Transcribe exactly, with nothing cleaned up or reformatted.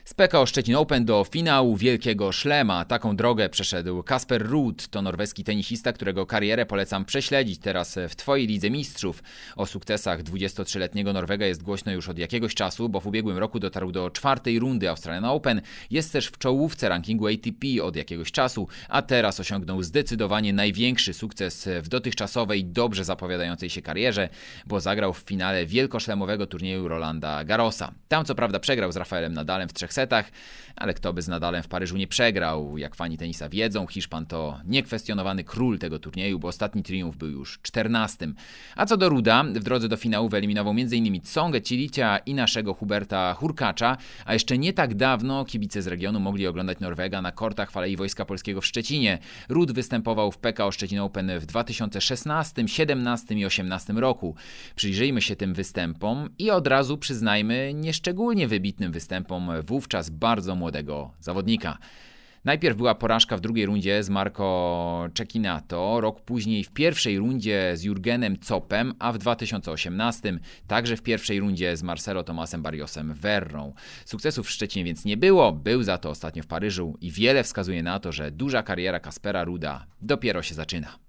Z P K O Szczecin Open do finału Wielkiego Szlema. Taką drogę przeszedł Casper Ruud. To norweski tenisista, którego karierę polecam prześledzić teraz w Twojej Lidze Mistrzów. O sukcesach dwudziestotrzyletniego Norwega jest głośno już od jakiegoś czasu, bo w ubiegłym roku dotarł do czwartej rundy Australian Open. Jest też w czołówce rankingu A T P od jakiegoś czasu, a teraz osiągnął zdecydowanie największy sukces w dotychczasowej, dobrze zapowiadającej się karierze, bo zagrał w finale wielkoszlemowego turnieju Rolanda Garrosa. Tam co prawda przegrał z Rafaelem Nadalem w trzech setach, ale kto by z Nadalem w Paryżu nie przegrał? Jak fani tenisa wiedzą, Hiszpan to niekwestionowany król tego turnieju, bo ostatni triumf był już czternastym. A co do Ruuda, w drodze do finału wyeliminował m.in. Tsongę Cilicia i naszego Huberta Hurkacza, a jeszcze nie tak dawno kibice z regionu mogli oglądać Norwega na kortach w Alei Wojska Polskiego w Szczecinie. Ruud występował w P K O Szczecin Open w dwa tysiące szesnastym, siedemnastym i osiemnastym roku. Przyjrzyjmy się tym występom i od razu przyznajmy nieszczególnie wybitnym występom wówczas bardzo młodego zawodnika. Najpierw była porażka w drugiej rundzie z Marco Cecchinato, rok później w pierwszej rundzie z Jurgenem Zoppem, a w dwa tysiące osiemnastym także w pierwszej rundzie z Marcelo Tomasem Barriosem Werrą. Sukcesów w Szczecinie więc nie było, był za to ostatnio w Paryżu i wiele wskazuje na to, że duża kariera Caspera Ruuda dopiero się zaczyna.